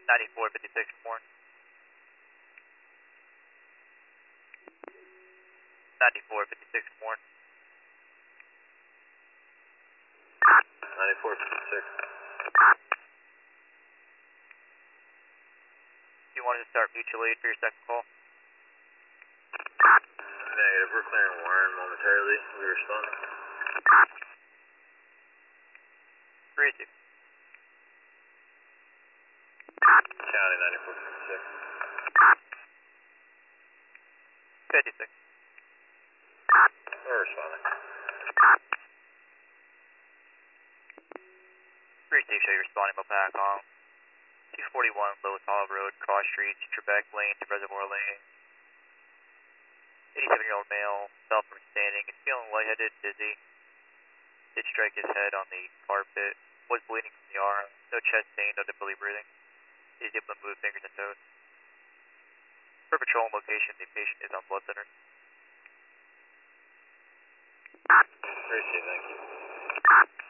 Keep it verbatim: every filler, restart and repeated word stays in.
ninety-four fifty-six more. ninety-four fifty-six more. ninety-four fifty-six. Do you want us to start mutual aid for your second call? Negative, we're clearing Warren momentarily. We respond. Crazy. County ninety-four fifty-six. fifty-six. We're responding. three station, you're responding by back on. two forty-one Lowes Hollow Road, cross streets, Trebek Lane to Reservoir Lane. eighty-seven-year-old male, fell from standing, is feeling lightheaded, dizzy. Did strike his head on the carpet, was bleeding from the arm, no chest pain, no difficulty breathing. He's able to move fingers and toes. For patrol and location, the patient is on blood thinner. Appreciate it, thank you.